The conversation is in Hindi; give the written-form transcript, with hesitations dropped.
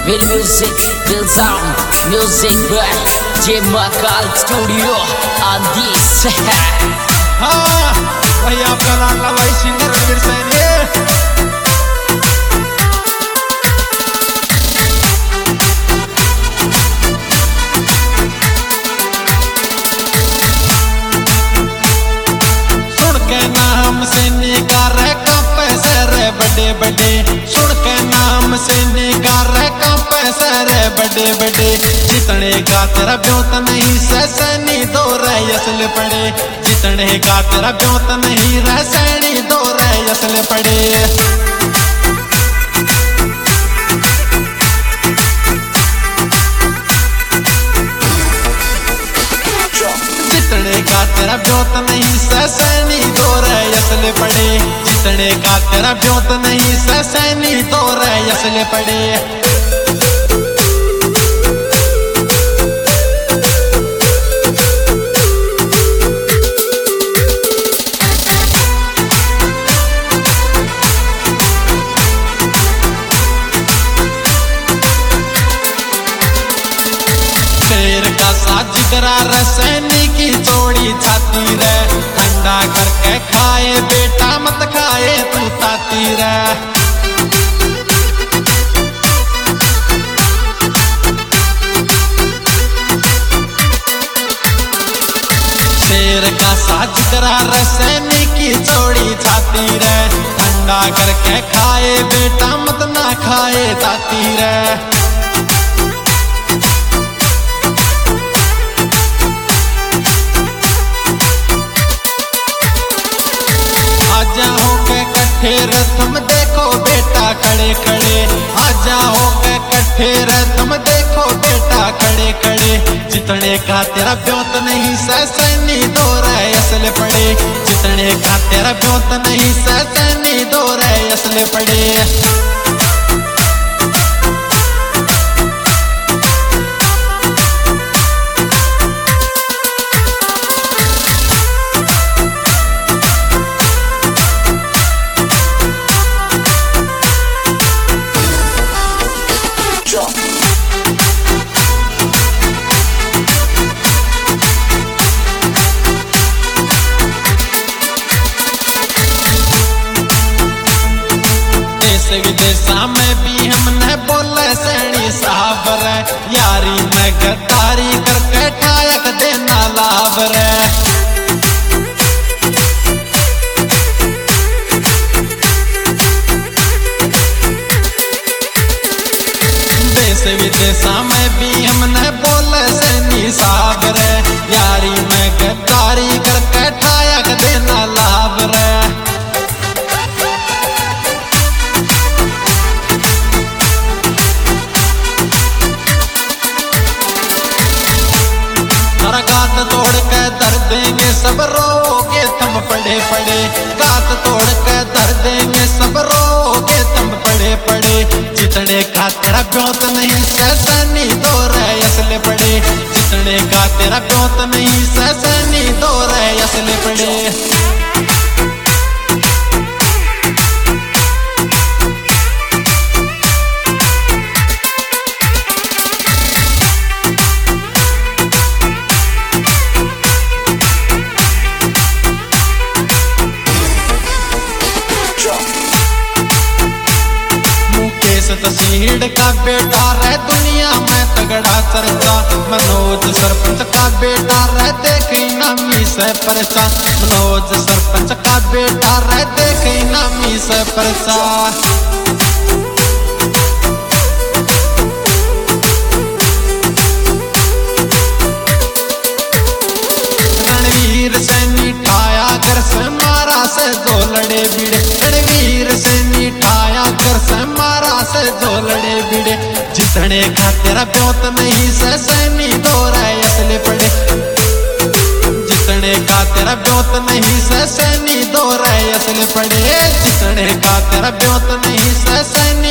Will music, will sound, music by J Makal Studio on this. हाँ वही आपका लाडला भाई सिंगर रणवीर सैनी सुन के नाम से निकार कांपे सर बड़े बड़े सुन के नाम से निकार कांपे सर बड़े बड़े जितने का तेरा ब्योत नहीं सैनी दो रसल पड़े जितने का तेरा ब्योत नहीं रसैनी दो रसल पड़े जितने का तेरा ब्योत नहीं सैनी दो रसल पड़े जितने का तेरा ब्योत नहीं सैनी दो रसल पड़े शेर का साथ जिगरा रसैनी की चौड़ी छाती रे ठंडा करके खाए बेटा मत खाए तू ताती रे शेर का साथ जिगरा रसैनी की चौड़ी छाती रे ठंडा करके खाए बेटा मत ना खाए ताती रे आजा होके कट्ठे तुम देखो बेटा खड़े खड़े आजा होके कट्ठे तुम देखो बेटा खड़े खड़े जितने का तेरा ब्योत नहीं सैनी दो रसल पड़े जितने का तेरा ब्योत नहीं सैनी दो रसल पड़े विदेशा में भी हमने बोले सैनी साहब रे यारी में गद्दारी करके ठायक देना लाभ रे देश विदेशा में भी हमने बोले सैनी साहब रे यारी में गद्दारी करके ठायक देना लाभ रे गात तोड़ के दर देंगे सब रोगे तुम पड़े पड़े गात तोड़ के दर देंगे सब रोगे तुम पड़े पड़े जितने का तेरा ब्योत नहीं सैनी दो रसल पड़े जितने का तेरा ब्योत नहीं सैनी दो रसल पड़े तसीड़ का बेटा रह दुनिया में तगड़ा चर्चा मनोज सरपंच का बेटा रह देखी नामी से परचा मनोज सरपंच का बेटा रह देखी नामी से परचा रणवीर सैनी ठाया घर से मारा से जो लड़े भिड़े रणवीर सैनी ठाया घर से मारा से जो लड़े भिड़े जितने का तेरा ब्योत नहीं सैनी दो रसल पड़े जितने का तेरा ब्योत नहीं सैनी दो रसल पड़े जितने का तेरा ब्योत नहीं सैनी